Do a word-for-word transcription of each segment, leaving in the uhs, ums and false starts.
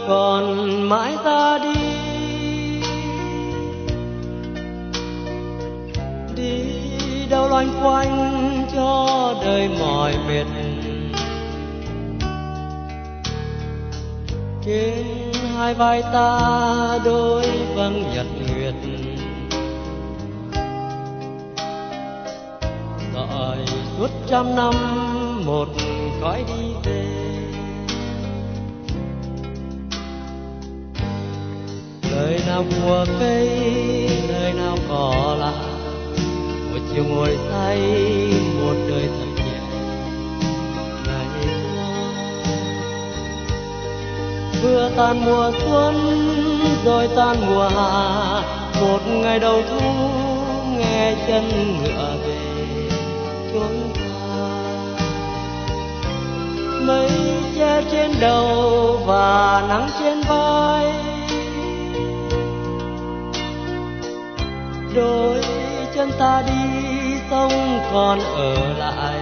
còn mãi ra đi, đi đâu loanh quanh cho đời mỏi mệt. Trên hai vai ta đôi vầng nhật nguyệt, gọi suốt trăm năm một cõi đi về. Đời nào của cây, đời nào cỏ lạ, một chiều ngồi say một đời thật nhẹ. Ngày qua vừa tan mùa xuân rồi tan mùa hạ, một ngày đầu thu nghe chân ngựa về chốn ta. Mây che trên đầu và nắng trên vai, đôi chân ta đi sông còn ở lại.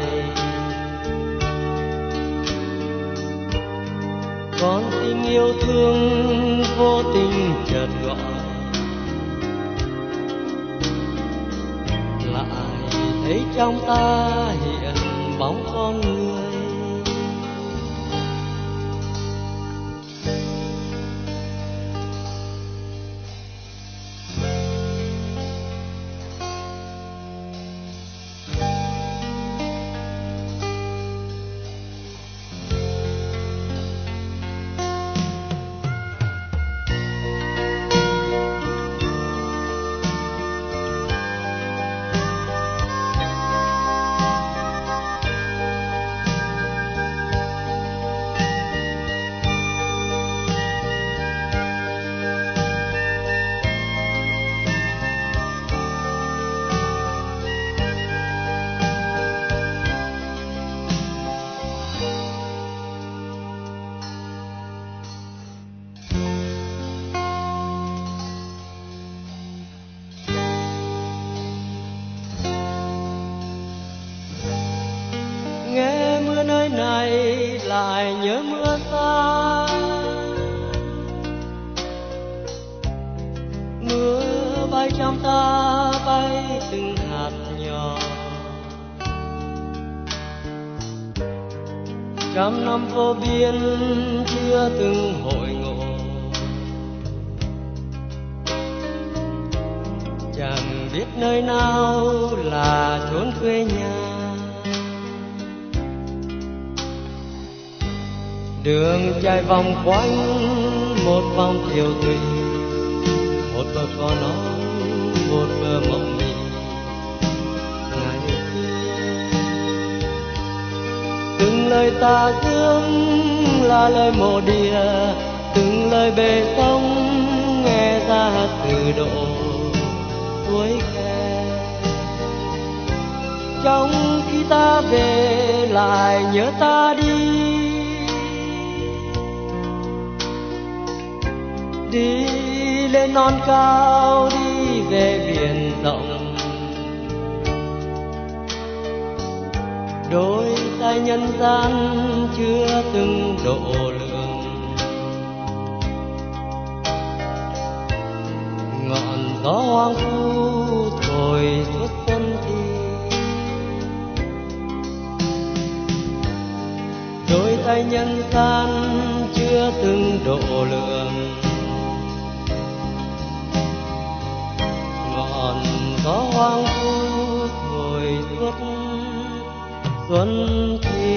Con tim yêu thương vô tình chợt gọi, lại thấy trong ta hiện bóng con người. Nghe mưa nơi này lại nhớ mưa xa, mưa bay trong ta bay từng hạt nhỏ. Trăm năm vô biên chưa từng hội ngộ, chẳng biết nơi nào là chốn quê nhà. Đường chạy vòng quanh một vòng tiểu thủy, một bờ cỏ non, một bờ mộng mị. Ngày xưa từng lời ta dương là lời mộ địa, từng lời bề sông nghe ra từ độ suối khe. Trong khi ta về lại nhớ ta đi, đi lên non cao, đi về biển rộng. Đôi tay nhân gian chưa từng độ lượng, ngọn gió hoang vu thổi suốt xuân thì. Đôi tay nhân gian chưa từng độ lượng, ngọn gió hoang vu thổi suốt xuân thì.